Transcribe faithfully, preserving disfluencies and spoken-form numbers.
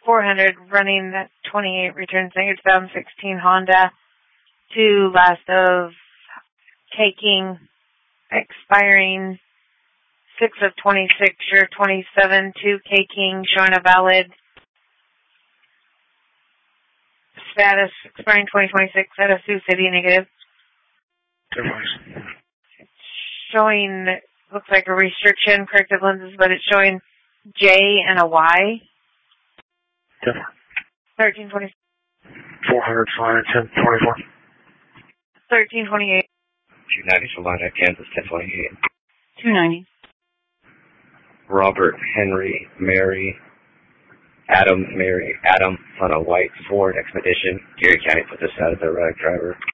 four hundred, running that twenty-eight, returns negative two thousand sixteen Honda to last of K King, expiring six of twenty-six, year twenty-seven to K King, showing a valid status, expiring twenty twenty-six at a Sioux City, negative. Showing, looks like a restriction, corrective lenses, but it's showing J and a Y. Different. thirteen twenty. four hundred, flying ten twenty-four. thirteen twenty-eight. two ninety, Salina, Kansas, ten twenty-eight. two ninety. Robert Henry Mary Adams Mary Adam on a white Ford Expedition, Geary County, put this out as a rag driver.